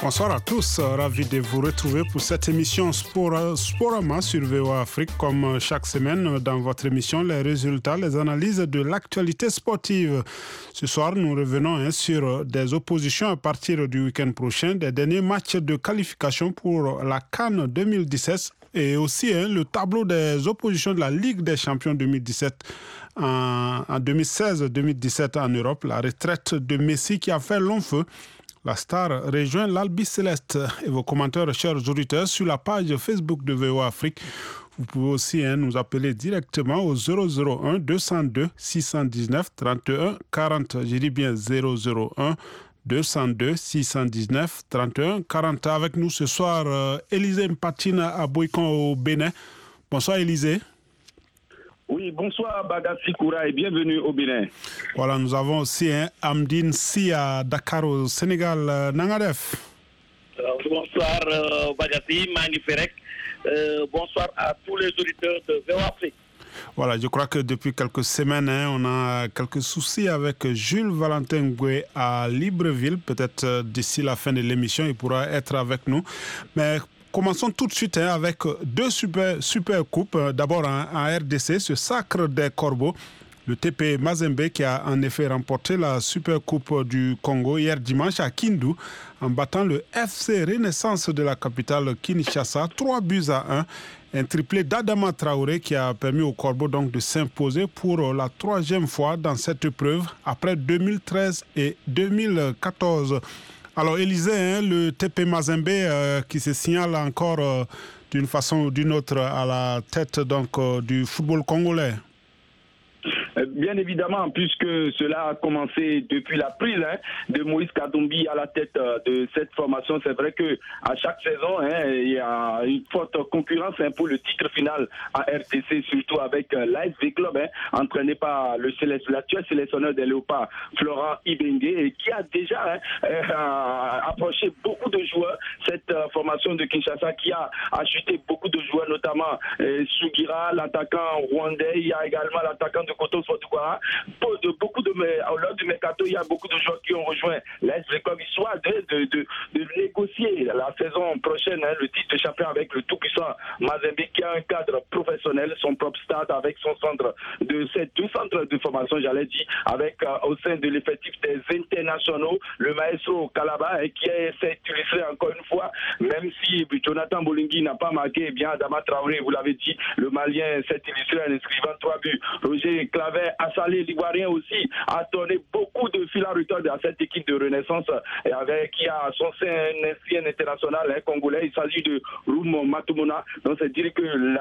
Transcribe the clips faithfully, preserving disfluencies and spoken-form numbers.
Bonsoir à tous, ravi de vous retrouver pour cette émission Sport, Sporama sur V O A Afrique. Comme chaque semaine dans votre émission, les résultats, les analyses de l'actualité sportive. Ce soir, nous revenons hein, sur des oppositions à partir du week-end prochain, des derniers matchs de qualification pour la CAN deux mille dix-sept et aussi hein, le tableau des oppositions de la Ligue des champions deux mille dix-sept. En, en deux mille seize deux mille dix-sept en Europe, la retraite de Messi qui a fait long feu. La star rejoint l'Albi Céleste. Et vos commentaires, chers auditeurs, sur la page Facebook de V O A Afrique. Vous pouvez aussi hein, nous appeler directement au zéro zéro un deux cent deux six cent dix-neuf trente et un quarante. Je dis bien zéro zéro un deux cent deux six cent dix-neuf trente et un quarante. Avec nous ce soir, euh, Élisée Mpatina à Boikon au Bénin. Bonsoir Élisée. Oui, bonsoir Bagassi Koura et bienvenue au Bénin. Voilà, nous avons aussi hein, Amdine Si à Dakar au Sénégal. Euh, Nangadef. Euh, bonsoir euh, Bagassi, Magniferek. Euh, bonsoir à tous les auditeurs de V O A Afrique. Voilà, je crois que depuis quelques semaines, hein, on a quelques soucis avec Jules Valentin Ngoué à Libreville. Peut-être euh, d'ici la fin de l'émission, il pourra être avec nous. Mais commençons tout de suite hein, avec deux super, super coupes. D'abord en, en R D C, ce sacre des corbeaux. Le T P Mazembe qui a en effet remporté la Super Coupe du Congo hier dimanche à Kindu en battant le F C Renaissance de la capitale Kinshasa, trois buts à un. Un triplé d'Adama Traoré qui a permis aux Corbeaux donc de s'imposer pour la troisième fois dans cette épreuve après deux mille treize et deux mille quatorze. Alors Élisée, hein, le T P Mazembe euh, qui se signale encore euh, d'une façon ou d'une autre à la tête donc, euh, du football congolais. Bien évidemment, puisque cela a commencé depuis la prise hein, de Moïse Katumbi à la tête euh, de cette formation. C'est vrai que à chaque saison, hein, il y a une forte concurrence hein, pour le titre final à R T C, surtout avec euh, l'A S V Club, hein, entraîné par le Céleste, l'actuel sélectionneur des Léopards, Florent Ibenge, et qui a déjà hein, euh, approché beaucoup de joueurs. Cette euh, formation de Kinshasa qui a acheté beaucoup de joueurs, notamment euh, Sugira, l'attaquant rwandais, il y a également l'attaquant de Koto Sotoukouara. De beaucoup de lors du mercato, il y a beaucoup de joueurs qui ont rejoint l'A S V Club, histoire de, de, de, de négocier la saison prochaine hein, le titre de champion avec le tout-puissant Mazembe qui a un cadre professionnel, son propre stade avec son centre de ces deux centres de formation, j'allais dire, avec euh, au sein de l'effectif des internationaux, le maestro Kalaba hein, qui s'est illustré encore une fois, même si Jonathan Bolingui n'a pas marqué, eh bien Adama Traoré, vous l'avez dit, le Malien s'est illustré en inscrivant trois buts. Roger Claver, Assalé, l'Ivoirien aussi, a donné beaucoup de fil à retordre à cette équipe de Renaissance et avec qui a son sein un ancien international hein, congolais. Il s'agit de Roum Matumona. Donc c'est dire que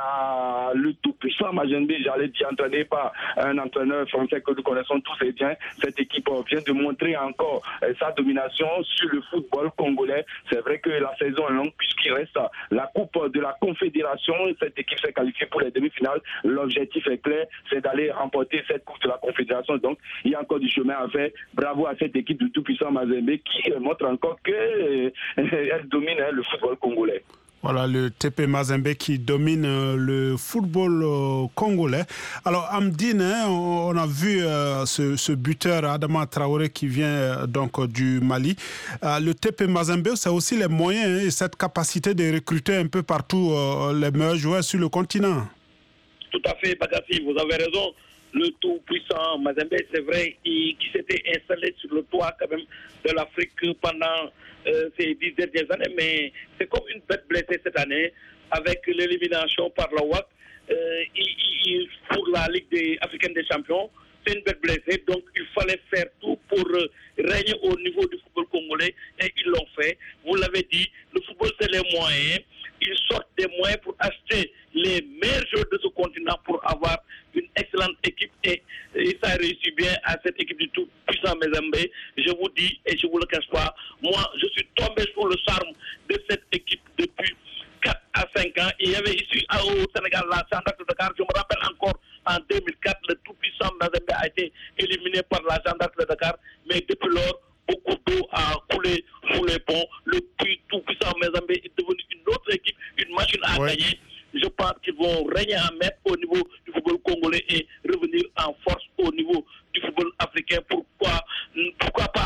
la, le tout-puissant Mazembe, j'allais dire, entraîné par un entraîneur français que nous connaissons tous et bien, cette équipe vient de montrer encore euh, sa domination sur le football congolais. C'est vrai que la saison est longue puisqu'il reste la Coupe de la Confédération. Cette équipe s'est qualifiée pour les demi-finales. L'objectif est clair, c'est d'aller remporter cette Coupe de la Confédération. Donc, il y a encore du chemin à faire. Bravo à cette équipe du tout-puissant Mazembe qui montre encore qu'elle euh, domine hein, le football congolais. Voilà, le T P Mazembe qui domine euh, le football euh, congolais. Alors, Amdine, hein, on, on a vu euh, ce, ce buteur Adama Traoré qui vient euh, donc euh, du Mali. Euh, le T P Mazembe, c'est aussi les moyens hein, et cette capacité de recruter un peu partout euh, les meilleurs joueurs sur le continent. Tout à fait, Bagassi, vous avez raison. Le tout-puissant Mazembe, c'est vrai, qui, qui s'était installé sur le toit quand même de l'Afrique pendant euh, ces dix dernières années, mais c'est comme une bête blessée cette année, avec l'élimination par la W A C euh, il, il, pour la Ligue des, africaine des champions. C'est une bête blessée, donc il fallait faire tout pour euh, régner au niveau du football congolais, et ils l'ont fait. Vous l'avez dit, le football c'est les moyens. Ils sortent des moyens pour acheter les meilleurs joueurs de ce continent pour avoir une excellente équipe et, et ça réussit bien à cette équipe du tout puissant Mazembe. Je vous dis et je vous le cache pas, moi je suis tombé sous le charme de cette équipe depuis quatre à cinq ans. Et il y avait ici au Sénégal la Gendarme de Dakar, je me rappelle encore en deux mille quatre, le tout puissant Mazembe a été éliminé par la Gendarme de Dakar, mais depuis lors, beaucoup d'eau a coulé sous les ponts. Le tout puissant Mazembe est devenu une autre équipe, une machine à ouais. gagner. Je pense qu'ils vont régner en maître au niveau du football congolais et revenir en force au niveau du football africain. Pourquoi, pourquoi pas euh,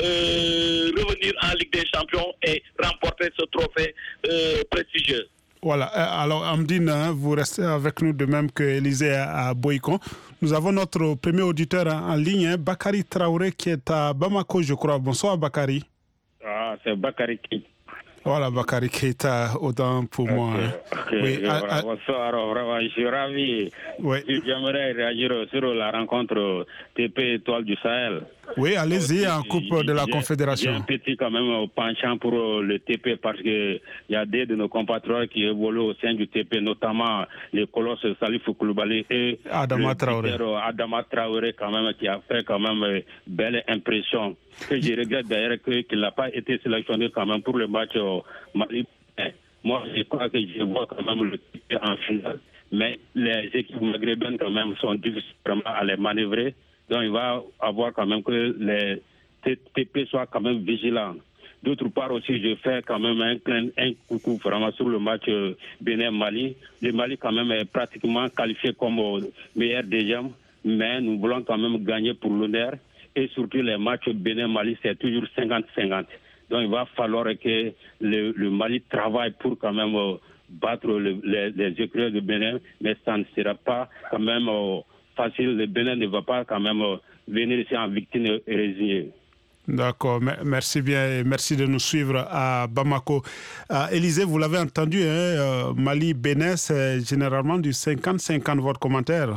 euh, revenir en Ligue des Champions et remporter ce trophée euh, prestigieux. Voilà, alors Amdine, vous restez avec nous de même que Élisée à Boïkon. Nous avons notre premier auditeur en ligne, Bakary Traoré, qui est à Bamako, je crois. Bonsoir Bakary. Ah, c'est Bakary Keita. Voilà, Bakary Keita, autant pour okay, moi. Hein. Okay, oui, okay, à, à... Bonsoir, vraiment, je suis ravi. Oui. J'aimerais réagir sur la rencontre T P Étoile du Sahel. Oui, allez-y, en Coupe de la Confédération. J'ai un petit quand même penchant pour le T P parce qu'il y a des de nos compatriotes qui évoluent au sein du T P, notamment les colosses Salif Koulibaly et Adama Traoré. Adama Traoré quand même, qui a fait quand même belle impression. Que je regrette d'ailleurs qu'il n'a pas été sélectionné quand même pour le match au Mali. Moi, je crois que je vois quand même le T P en finale, mais les équipes maghrébines quand même sont difficiles à les manœuvrer. Donc, il va avoir quand même que les T P soient quand même vigilants. D'autre part aussi, je fais quand même un, un, un coucou vraiment sur le match euh, Bénin-Mali. Le Mali quand même est pratiquement qualifié comme euh, meilleur deuxième, mais nous voulons quand même gagner pour l'honneur. Et surtout les matchs Bénin-Mali, c'est toujours cinquante cinquante. Donc, il va falloir que le, le Mali travaille pour quand même euh, battre le, les, les écuries de Bénin, mais ça ne sera pas quand même... Euh, facile, le Bénin ne va pas quand même euh, venir ici en victime et résigner. D'accord, merci bien et merci de nous suivre à Bamako. Euh, Élisée, vous l'avez entendu, hein, euh, Mali-Bénin, c'est généralement du cinquante cinquante, votre commentaire.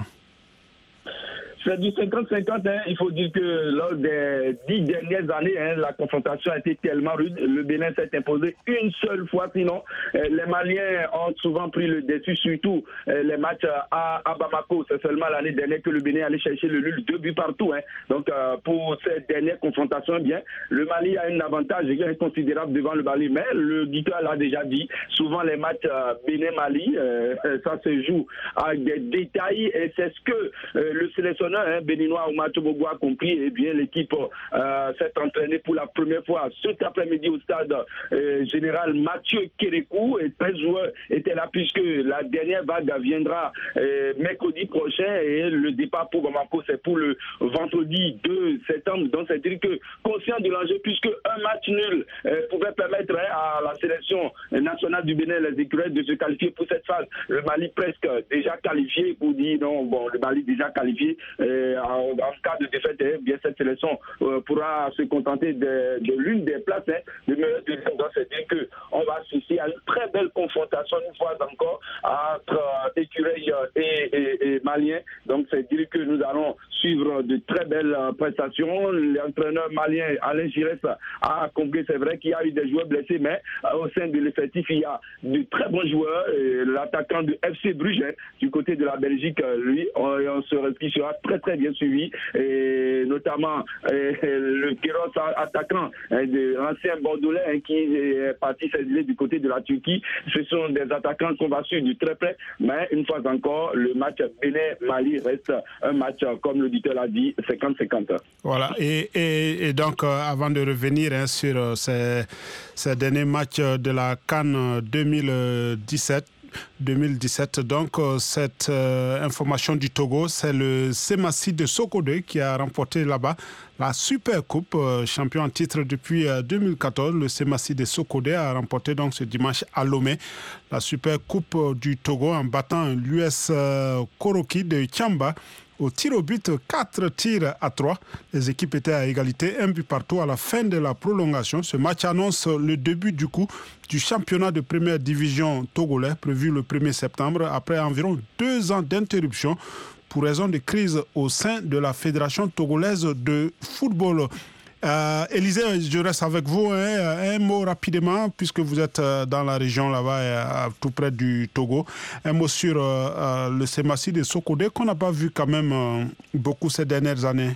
C'est du cinquante cinquante, hein. Il faut dire que lors des dix dernières années, hein, la confrontation a été tellement rude. Le Bénin s'est imposé une seule fois, sinon euh, les Maliens ont souvent pris le dessus, surtout euh, les matchs à, à Bamako. C'est seulement l'année dernière que le Bénin allait chercher le nul, deux buts partout. Hein. Donc euh, pour cette dernière confrontation, eh bien, le Mali a un avantage considérable devant le Mali. Mais le Guitar l'a déjà dit, souvent les matchs euh, Bénin-Mali, euh, ça se joue avec des détails et c'est ce que euh, le sélectionneur Hein, béninois Oumar Tobogo a compris, et eh bien l'équipe euh, s'est entraînée pour la première fois cet après-midi au stade euh, général Mathieu Kérékou et treize joueurs étaient là puisque la dernière vague viendra euh, mercredi prochain et le départ pour Bamako c'est pour le vendredi deux septembre. Donc c'est-à-dire que conscient de l'enjeu puisque un match nul euh, pouvait permettre hein, à la sélection nationale du Bénin, les écureuils, de se qualifier pour cette phase. Le Mali presque déjà qualifié pour dire non, bon le Mali déjà qualifié. Euh, en, en cas de défaite, eh bien cette sélection euh, pourra se contenter de, de l'une des places hein, de meilleure deuxième. Donc c'est-à-dire qu'on va assister à une très belle confrontation une fois encore entre euh, écureuils et, et, et Maliens. Donc c'est-à-dire que nous allons suivre de très belles euh, prestations. L'entraîneur malien Alain Giresse a compris, c'est vrai qu'il y a eu des joueurs blessés, mais euh, au sein de l'effectif, il y a de très bons joueurs. L'attaquant de F C Bruges, hein, du côté de la Belgique, lui, on, on se qui sera très très bien suivi, et notamment euh, le Kéros attaquant hein, de l'ancien Bordelais hein, qui est parti s'exiler du côté de la Turquie. Ce sont des attaquants qu'on va suivre du très près, mais une fois encore, le match Bénin-Mali reste un match, comme l'auditeur l'a dit, cinquante cinquante. Voilà, et, et, et donc euh, avant de revenir hein, sur euh, ces, ces derniers matchs de la CAN deux mille dix-sept, deux mille dix-sept. Donc, euh, cette euh, information du Togo, c'est le Semassi de Sokodé qui a remporté là-bas la Super Coupe, euh, champion en titre depuis euh, deux mille quatorze. Le Semassi de Sokodé a remporté donc ce dimanche à Lomé la Super Coupe euh, du Togo en battant l'U S euh, Koroki de Tchamba au tir au but, quatre tirs à trois. Les équipes étaient à égalité, un but partout à la fin de la prolongation. Ce match annonce le début du coup du championnat de première division togolais prévu le premier septembre après environ deux ans d'interruption pour raison de crise au sein de la Fédération togolaise de football. Euh, Élisée, je reste avec vous. Hein, un mot rapidement, puisque vous êtes dans la région là-bas, tout près du Togo. Un mot sur euh, le Semassi de Sokodé, qu'on n'a pas vu quand même euh, beaucoup ces dernières années.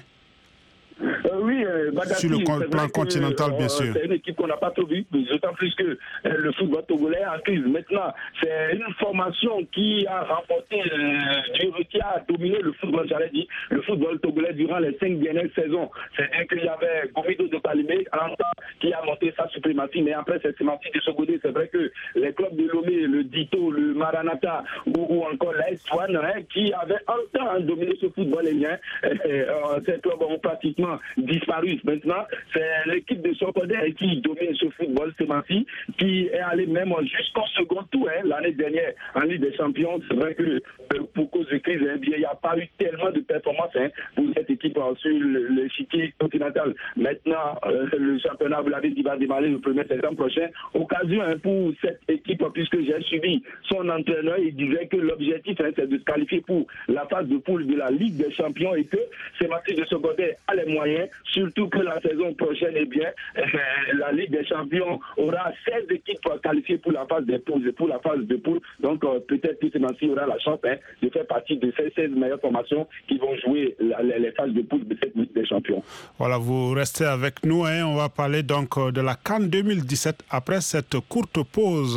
Euh, oui, euh, Bagassi, sur le plan continental, que, bien euh, sûr. C'est une équipe qu'on n'a pas trop vue, d'autant plus que euh, le football togolais est en crise. Maintenant, c'est une formation qui a remporté, euh, qui a dominé le football, j'allais dire, le football togolais durant les cinq dernières saisons. C'est-à-dire qu'il y avait Gomido de Kalimé, qui a monté sa supplétion Semasi, mais après c'est Semasi de ce côté, c'est vrai que les clubs de Lomé, le Dito, le Maranatha ou, ou encore la S un hein, qui avaient un temps hein, dominé ce football lien, euh, euh, ces clubs ont pratiquement disparu. Maintenant, c'est l'équipe de Sokodé qui domine ce football, Semasi, qui est allé même jusqu'au second tour hein, l'année dernière en Ligue des Champions. C'est vrai que euh, pour cause de crise, hein, il n'y a pas eu tellement de performances hein, pour cette équipe euh, sur l'échiquier continental. Maintenant, euh, le championnat, vous l'avez dit, va démarrer le premier septembre prochain. Occasion hein, pour cette équipe, puisque j'ai suivi son entraîneur, il disait que l'objectif hein, c'est de se qualifier pour la phase de poule de la Ligue des Champions et que Semasi de Sokodé a les moyens, surtout que la saison prochaine, eh bien, euh, la Ligue des Champions aura seize équipes qualifiées pour la phase des poules, pour la phase de poule. Donc euh, peut-être que Semasi aura la chance hein, de faire partie de ces seize meilleures formations qui vont jouer la, les, les phases de poule de cette Ligue des Champions. Voilà, vous restez avec nous. Hein. On va parler donc de la CAN deux mille dix-sept après cette courte pause.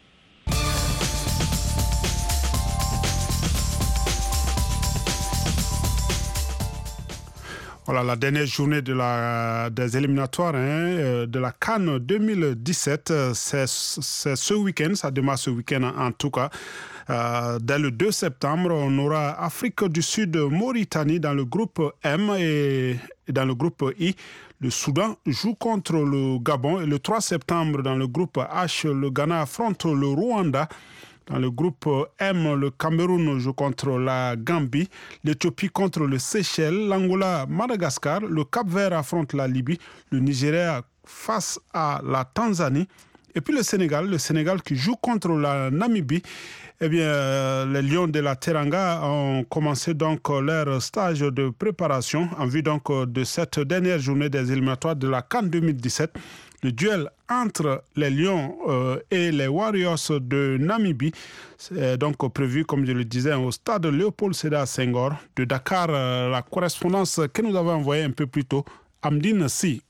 Voilà, la dernière journée de la, des éliminatoires hein, de la CAN deux mille dix-sept, c'est, c'est ce week-end, ça démarre ce week-end en, en tout cas. Euh, dès le deux septembre, on aura Afrique du Sud, Mauritanie dans le groupe M et, et dans le groupe I. Le Soudan joue contre le Gabon et le trois septembre dans le groupe H, le Ghana affronte le Rwanda. Dans le groupe M, le Cameroun joue contre la Gambie, l'Éthiopie contre le Seychelles, l'Angola, Madagascar, le Cap-Vert affronte la Libye, le Nigeria face à la Tanzanie. Et puis le Sénégal, le Sénégal qui joue contre la Namibie. Eh bien, euh, les Lions de la Teranga ont commencé donc leur stage de préparation en vue donc de cette dernière journée des éliminatoires de la CAN deux mille dix-sept. Le duel entre les Lions euh, et les Warriors de Namibie est donc prévu, comme je le disais, au stade Léopold Sédar Senghor. De Dakar, euh, la correspondance que nous avons envoyée un peu plus tôt, Amdine Si.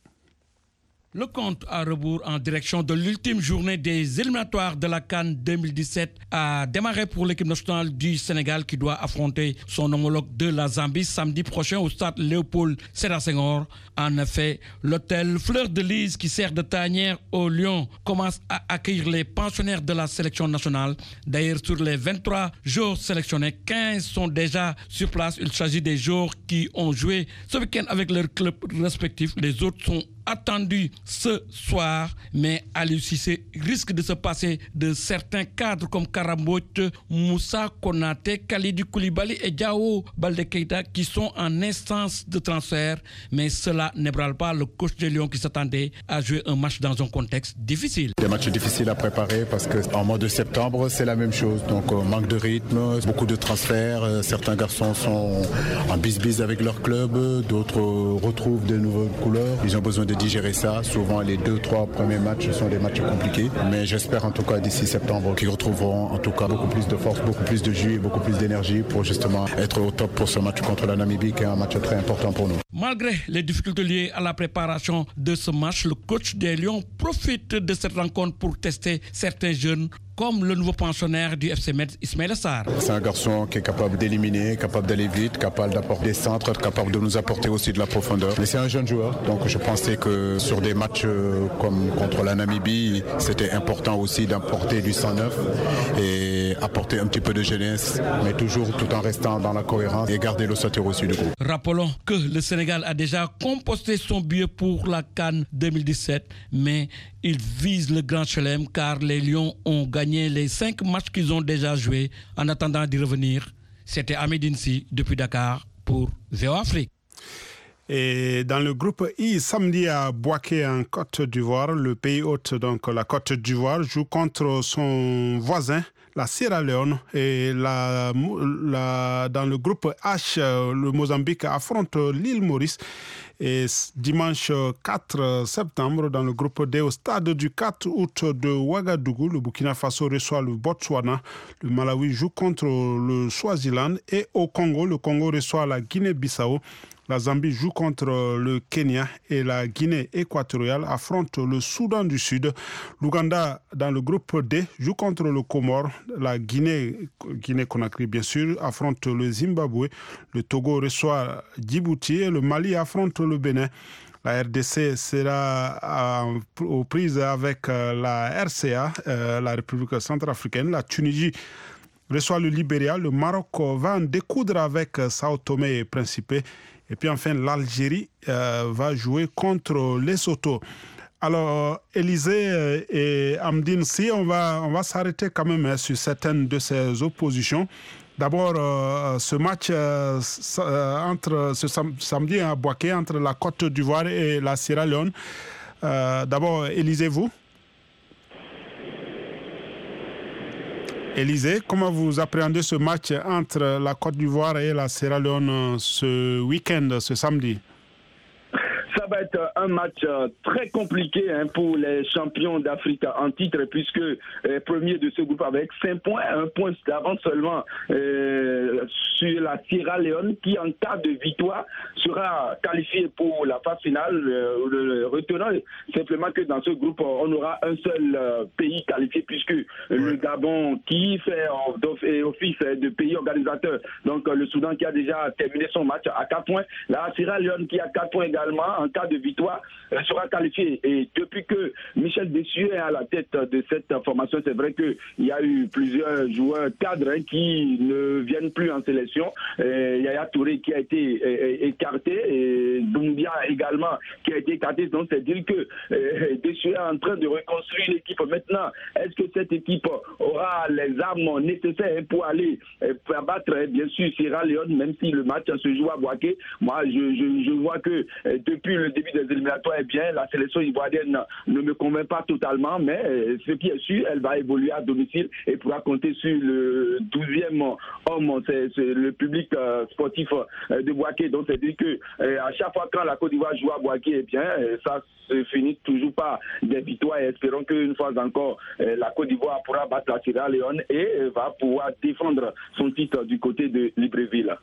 Le compte à rebours en direction de l'ultime journée des éliminatoires de la CAN deux mille dix-sept a démarré pour l'équipe nationale du Sénégal qui doit affronter son homologue de la Zambie samedi prochain au stade Léopold Sédar Senghor. En effet, l'hôtel Fleur de Lys qui sert de tanière aux Lions commence à accueillir les pensionnaires de la sélection nationale. D'ailleurs, sur les vingt-trois joueurs sélectionnés, quinze sont déjà sur place. Il s'agit des joueurs qui ont joué ce week-end avec leurs clubs respectifs. Les autres sont attendus ce soir, mais Aliou Cissé risque de se passer de certains cadres comme Karambot, Moussa Konaté, Kalidou Koulibaly et Diao Baldé Keita qui sont en instance de transfert, mais cela n'ébranle pas le coach des Lions qui s'attendait à jouer un match dans un contexte difficile. Des matchs difficiles à préparer parce qu'en mois de septembre, c'est la même chose. Donc euh, manque de rythme, beaucoup de transferts. Euh, certains garçons sont en bis-bis avec leur club, d'autres euh, retrouvent de nouvelles couleurs. Ils ont besoin de digérer ça. Souvent, les deux, trois premiers matchs sont des matchs compliqués. Mais j'espère en tout cas d'ici septembre qu'ils retrouveront en tout cas beaucoup plus de force, beaucoup plus de jus et beaucoup plus d'énergie pour justement être au top pour ce match contre la Namibie qui est un match très important pour nous. Malgré les difficultés liées à la préparation de ce match, le coach des Lions profite de cette rencontre pour tester certains jeunes comme le nouveau pensionnaire du F C Metz, Ismaïla Sarr. C'est un garçon qui est capable d'éliminer, capable d'aller vite, capable d'apporter des centres, capable de nous apporter aussi de la profondeur. Mais c'est un jeune joueur, donc je pensais que sur des matchs comme contre la Namibie, c'était important aussi d'apporter du sang neuf et apporter un petit peu de jeunesse, mais toujours tout en restant dans la cohérence et garder l'ossature aussi du groupe. Rappelons que le Sénégal a déjà composté son billet pour la CAN deux mille dix-sept, mais il vise le Grand Chelem car les Lions ont gagné les cinq matchs qu'ils ont déjà joués. En attendant d'y revenir, c'était Amidine Si depuis Dakar pour V O Afrique. Et dans le groupe I, samedi à Bouaké en Côte d'Ivoire, le pays hôte, donc la Côte d'Ivoire, joue contre son voisin, la Sierra Leone. Et la, la, dans le groupe H, le Mozambique affronte l'île Maurice. Et dimanche quatre septembre, dans le groupe D, au stade du quatre août de Ouagadougou, le Burkina Faso reçoit le Botswana, le Malawi joue contre le Swaziland et au Congo, le Congo reçoit la Guinée-Bissau. La Zambie joue contre le Kenya et la Guinée équatoriale affronte le Soudan du Sud. L'Ouganda, dans le groupe D, joue contre le Comore. La Guinée, Guinée-Conakry, bien sûr, affronte le Zimbabwe. Le Togo reçoit Djibouti et le Mali affronte le Bénin. La R D C sera euh, aux prises avec euh, la R C A, euh, la République centrafricaine. La Tunisie reçoit le Libéria. Le Maroc va en découdre avec euh, Sao Tomé et Principe. Et puis enfin, l'Algérie euh, va jouer contre Lesotho. Alors, Élisée et Amdine, si on va, on va s'arrêter quand même hein, sur certaines de ces oppositions. D'abord, euh, ce match euh, entre ce sam- samedi à Bouaké entre la Côte d'Ivoire et la Sierra Leone. Euh, d'abord, Élisée, vous Élisée, comment vous appréhendez ce match entre la Côte d'Ivoire et la Sierra Leone ce week-end, ce samedi? Ça va être un match très compliqué hein, pour les champions d'Afrique en titre, puisque euh, premier de ce groupe avec cinq points, un point d'avance seulement euh, sur la Sierra Leone, qui en cas de victoire sera qualifiée pour la phase finale. Euh, le, retenant simplement que dans ce groupe, on aura un seul euh, pays qualifié, puisque ouais. le Gabon qui fait euh, office de pays organisateur, donc euh, le Soudan qui a déjà terminé son match à quatre points, la Sierra Leone qui a quatre points également, en cas de victoire, euh, sera qualifié. Et depuis que Michel Dessieux est à la tête de cette formation, c'est vrai qu'il y a eu plusieurs joueurs cadres hein, qui ne viennent plus en sélection. Euh, Yaya Touré qui a été euh, écarté, et Doumbia également qui a été écarté. Donc c'est dire que euh, Dessieux est en train de reconstruire l'équipe. Maintenant, est-ce que cette équipe aura les armes nécessaires pour aller euh, battre hein, bien sûr Sierra Leone, même si le match se joue à Bouaké? Moi, je, je, je vois que euh, depuis le début des éliminatoires, eh bien, la sélection ivoirienne ne me convainc pas totalement, mais euh, ce qui est sûr, elle va évoluer à domicile et pourra compter sur le douzième homme, c'est, c'est le public euh, sportif euh, de Bouaké. Donc, c'est dire que euh, à chaque fois quand la Côte d'Ivoire joue à Bouaké, eh bien, euh, ça se finit toujours par des victoires, et espérons qu'une fois encore, euh, la Côte d'Ivoire pourra battre la Sierra Leone et euh, va pouvoir défendre son titre du côté de Libreville.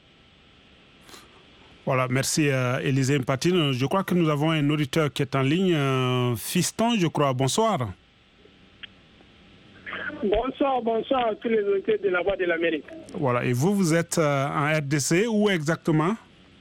Voilà, merci euh, Élisée Mpatine. Je crois que nous avons un auditeur qui est en ligne, euh, Fiston, je crois. Bonsoir. Bonsoir, bonsoir à tous les auditeurs de la Voix de l'Amérique. Voilà, et vous, vous êtes euh, en R D C, où exactement?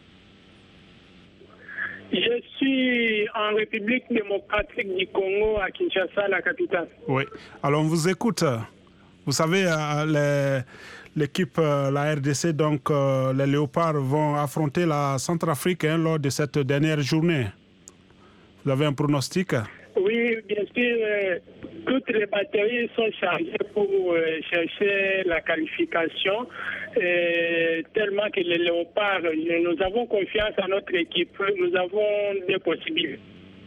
Je suis en République démocratique du Congo, à Kinshasa, la capitale. Oui, alors on vous écoute. Vous savez, euh, les... L'équipe, euh, la R D C, donc euh, les Léopards vont affronter la Centrafrique hein, lors de cette dernière journée. Vous avez un pronostic? Oui, bien sûr. Euh, toutes les batteries sont chargées pour euh, chercher la qualification. Euh, tellement que les Léopards, nous avons confiance en notre équipe. Nous avons des possibilités.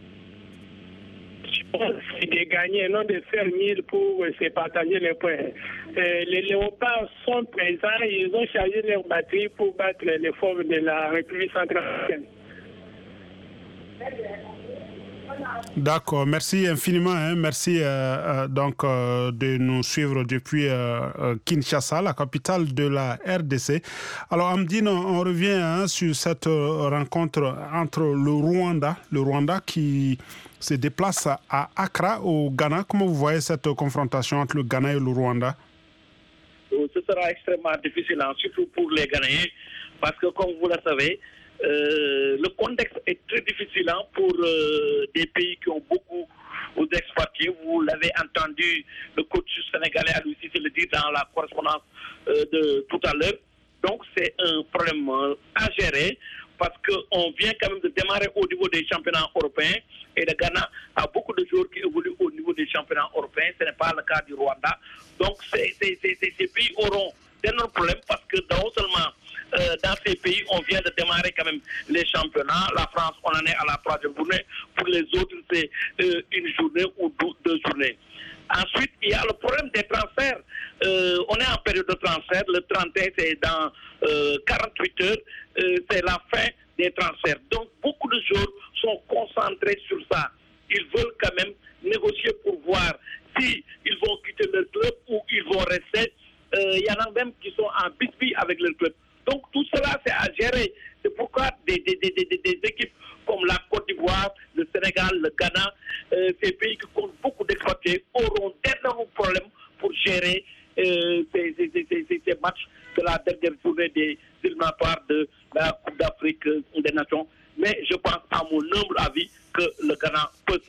C'est de gagner, non de faire mille pour euh, se partager les points. Euh, les Léopards sont présents, ils ont chargé leur batterie pour battre les forces de la République centrafricaine. D'accord, merci infiniment. Hein. Merci euh, euh, donc euh, de nous suivre depuis euh, euh, Kinshasa, la capitale de la R D C. Alors Amdine, on revient hein, sur cette euh, rencontre entre le Rwanda, le Rwanda qui se déplace à Accra au Ghana. Comment vous voyez cette confrontation entre le Ghana et le Rwanda? Ce sera extrêmement difficile, hein, surtout pour les Ghanéens, parce que comme vous le savez, Euh, le contexte est très difficile hein, pour euh, des pays qui ont beaucoup d'expatriés. Vous l'avez entendu, le coach sénégalais a aussi le dit dans la correspondance euh, de tout à l'heure. Donc c'est un problème euh, à gérer parce qu'on vient quand même de démarrer au niveau des championnats européens et le Ghana a beaucoup de joueurs qui évoluent au niveau des championnats européens. Ce n'est pas le cas du Rwanda. Donc c'est, c'est, c'est, c'est, ces pays auront d'énormes problèmes parce que non seulement Euh, dans ces pays, on vient de démarrer quand même les championnats. La France, on en est à la troisième journée. Pour les autres, c'est euh, une journée ou deux, deux journées. Ensuite, il y a le problème des transferts. Euh, on est en période de transfert. Le trente et un, c'est dans euh, quarante-huit heures. Euh, c'est la fin des transferts. Donc, beaucoup de joueurs sont concentrés sur ça. Ils veulent quand même négocier pour voir si ils vont quitter leur club ou ils vont rester. Euh, il y en a même qui sont en bisbille avec leur club. Donc tout cela, c'est à gérer. C'est pourquoi des, des, des, des, des équipes comme la Côte d'Ivoire, le Sénégal, le Ghana, euh, ces pays qui comptent beaucoup d'expatriés auront d'énormes problèmes pour gérer euh, ces, ces, ces, ces, ces matchs de la dernière journée des éliminatoires de la Coupe d'Afrique des Nations mais je pense à mon humble avis que le Ghana peut